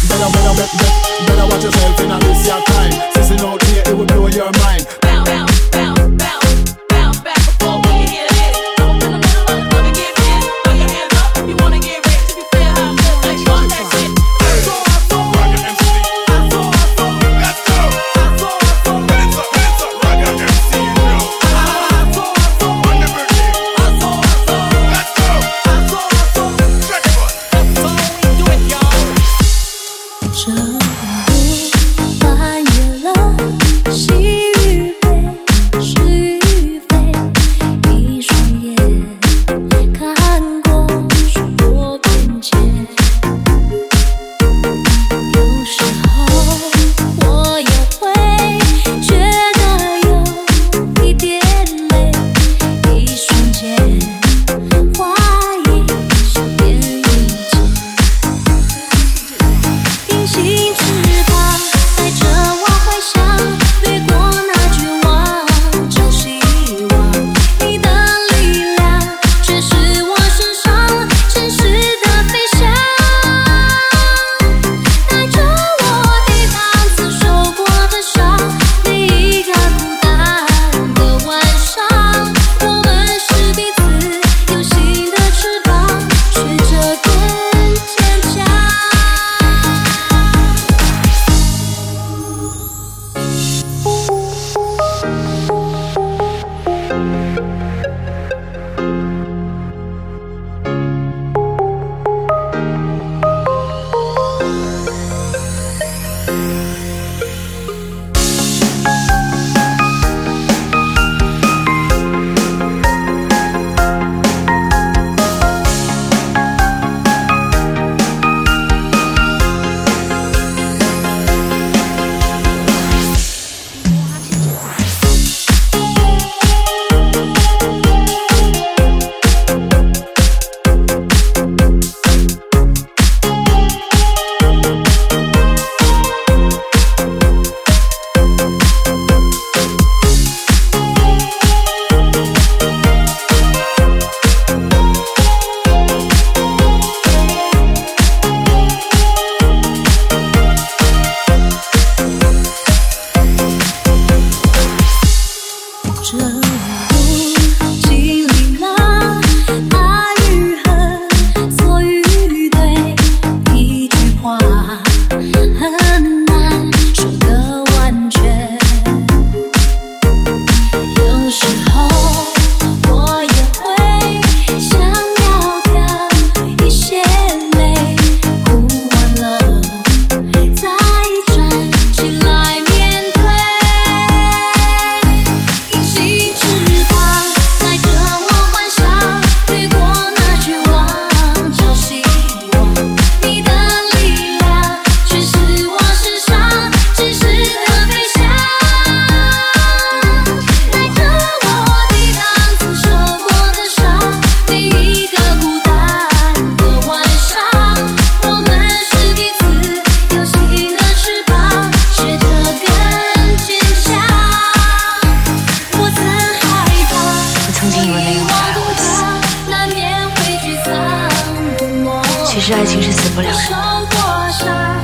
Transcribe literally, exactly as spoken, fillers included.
Better, better, better, better watch yourself in a this your time. Sissing out here, it will blow your mind. Bow, bow, bow, bow, bow back before we can hear this. I'm in the middle of the road to get this. Throw your hands up if you wanna get rich. If you feel how I feel, like you want that shit. I saw, I saw, Ragga M C. I saw, I saw, let's go. I saw, I saw, hands up, hands up, Ragga M C, you know. I saw, I saw, on the birthday. I saw, I saw, let's go. I saw, I saw, check it out. That's how we do it, y'all. 这不翻越了喜与悲，是与非，一双眼看过许多变迁。有时候我也会觉得有一点累，一瞬间怀疑想变一切。平行翅膀带着我回想，掠过那绝望，朝希望。你的力量却是我身上真实的飞翔，带着我抵挡曾受过的伤。每一个孤单的晚上，我们是彼此有新的翅膀，学着更坚强。这路经历了爱与恨，错与对，一句话很难说得完全。有时候我也会想要掉一些泪，哭完了再站起来面对。隐形翅膀带着我幻想，掠过那绝望，朝希望。你的力量却是我身上真实的飞翔，带着我抵挡曾受过的伤。每一个孤单的晚上，我们是彼此有新的翅膀，学着更坚强。我曾害怕， 我曾经以为没有再来过一次， 难免会沮丧不落。 其实爱情是死不了人的。 受过伤。